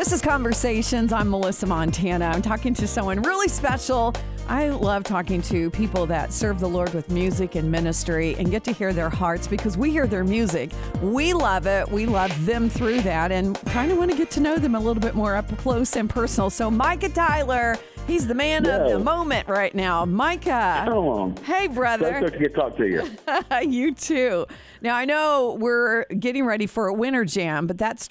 This is Conversations. I'm Melissa Montana. I'm talking to someone really special. I love talking to people that serve the Lord with music and ministry and get to hear their hearts because we hear their music. We love it. We love them through that and kind of want to get to know them a little bit more up close and personal. So Micah Tyler, he's the man of the moment right now. Micah. Come on. Hey, brother. So good to get to talk to you. You too. Now, I know we're getting ready for a winter jam, but that's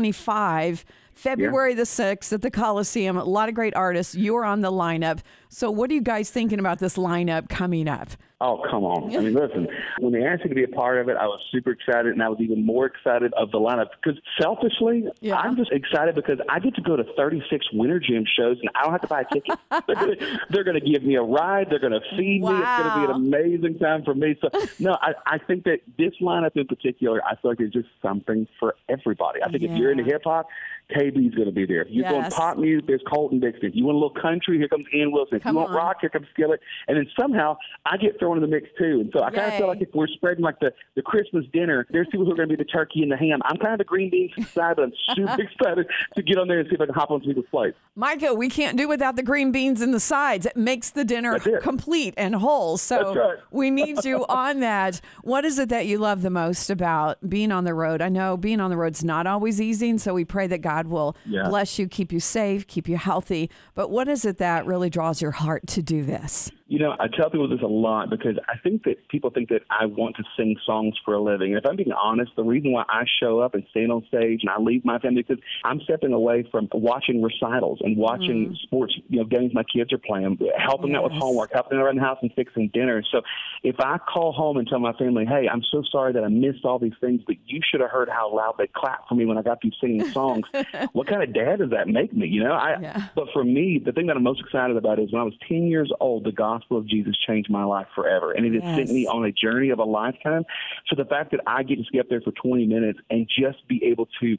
2025. February the 6th at the Coliseum. A lot of great artists. You're on the lineup. So what are you guys thinking about this lineup coming up? Oh, come on. I mean, listen, when they asked me to be a part of it, I was super excited, and I was even more excited of the lineup because selfishly, I'm just excited because I get to go to 36 Winter Jam shows, and I don't have to buy a ticket. They're going to give me a ride. They're going to feed me. It's going to be an amazing time for me. So, no, I think that this lineup in particular, I feel like there's just something for everybody. I think if you're into hip-hop, KB's going to be there. If you're going pop music, there's Colton Dixon. If you want a little country, here comes Ian Wilson. If you want rock, here comes Skillet. And then somehow I get thrown in the mix too. And so I kind of feel like if we're spreading like the Christmas dinner, there's people who are going to be the turkey and the ham. I'm kind of the green beans side, but I'm super excited to get on there and see if I can hop on people's plates. Micah, we can't do without the green beans and the sides. It makes the dinner complete and whole. So we need you on that. What is it that you love the most about being on the road? I know being on the road's not always easy, and so we pray that God will bless you, keep you safe, keep you healthy. But what is it that really draws your heart to do this? You know, I tell people this a lot because I think that people think that I want to sing songs for a living. And if I'm being honest, the reason why I show up and stand on stage and I leave my family because I'm stepping away from watching recitals and watching sports, games my kids are playing, helping out with homework, helping around the house and fixing dinner. So if I call home and tell my family, hey, I'm so sorry that I missed all these things, but you should have heard how loud they clapped for me when I got through singing songs. What kind of dad does that make me? But for me, the thing that I'm most excited about is when I was 10 years old, the gospel of Jesus changed my life forever. And it has sent me on a journey of a lifetime. So the fact that I get to get up there for 20 minutes and just be able to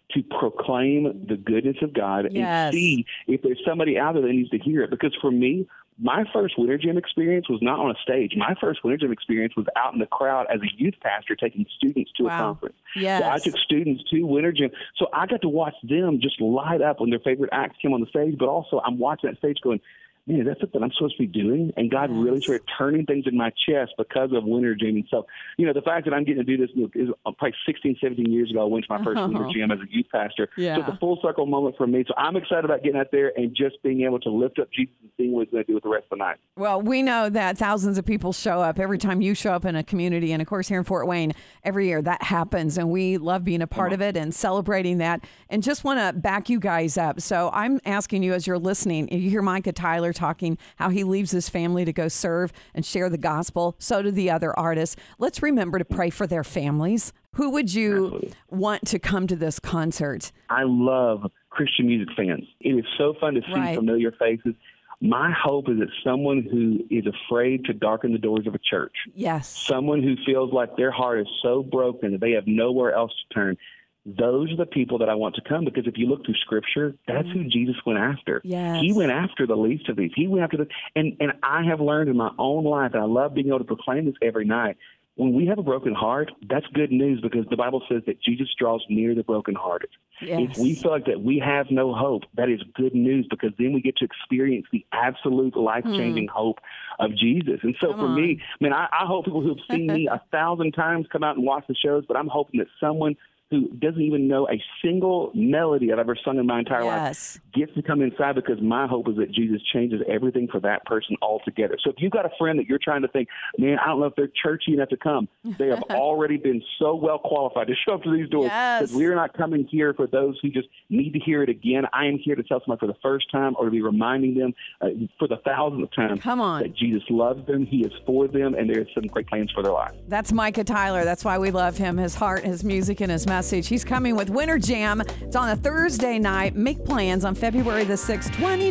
proclaim the goodness of God and see if there's somebody out there that needs to hear it. Because for me, my first Winter Jam experience was not on a stage. My first Winter Jam experience was out in the crowd as a youth pastor taking students to a conference. So I took students to Winter Jam. So I got to watch them just light up when their favorite acts came on the stage, but also I'm watching that stage going, man, that's something I'm supposed to be doing. And God really started turning things in my chest because of Winter Jam. And so, the fact that I'm getting to do this is probably 16, 17 years ago, I went to my first Winter Jam as a youth pastor. So it's a full circle moment for me. So I'm excited about getting out there and just being able to lift up Jesus and seeing what he's going to do with the rest of the night. Well, we know that thousands of people show up every time you show up in a community. And of course, here in Fort Wayne, every year that happens. And we love being a part of it and celebrating that. And just want to back you guys up. So I'm asking you as you're listening, you hear Micah Tyler talking how he leaves his family to go serve and share the gospel. So do the other artists. Let's remember to pray for their families. Who would you want to come to this concert? I love Christian music fans. It is so fun to see familiar faces. My hope is that someone who is afraid to darken the doors of a church, someone who feels like their heart is so broken that they have nowhere else to turn, those are the people that I want to come, because if you look through Scripture, that's who Jesus went after. He went after the least of these. He went after and I have learned in my own life, and I love being able to proclaim this every night, when we have a broken heart, that's good news, because the Bible says that Jesus draws near the brokenhearted. If we feel like that we have no hope, that is good news, because then we get to experience the absolute life-changing hope of Jesus. And so for me, I hope people who have seen me 1,000 times come out and watch the shows, but I'm hoping that someone who doesn't even know a single melody I've ever sung in my entire life gets to come inside, because my hope is that Jesus changes everything for that person altogether. So if you've got a friend that you're trying to think, man, I don't know if they're churchy enough to come, they have already been so well qualified to show up to these doors, because we're not coming here for those who just need to hear it again. I am here to tell somebody for the first time, or to be reminding them for the 1,000th time that Jesus loves them, he is for them, and there's some great plans for their life. That's Micah Tyler. That's why we love him, his heart, his music, and his message. He's coming with Winter Jam. It's on a Thursday night. Make plans on February the 6th,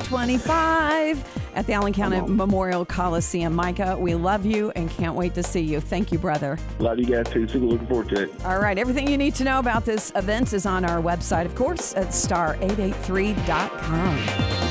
2025 at the Allen County Memorial Coliseum. Micah, we love you and can't wait to see you. Thank you, brother. Love you guys too. Super looking forward to it. All right. Everything you need to know about this event is on our website, of course, at star883.com.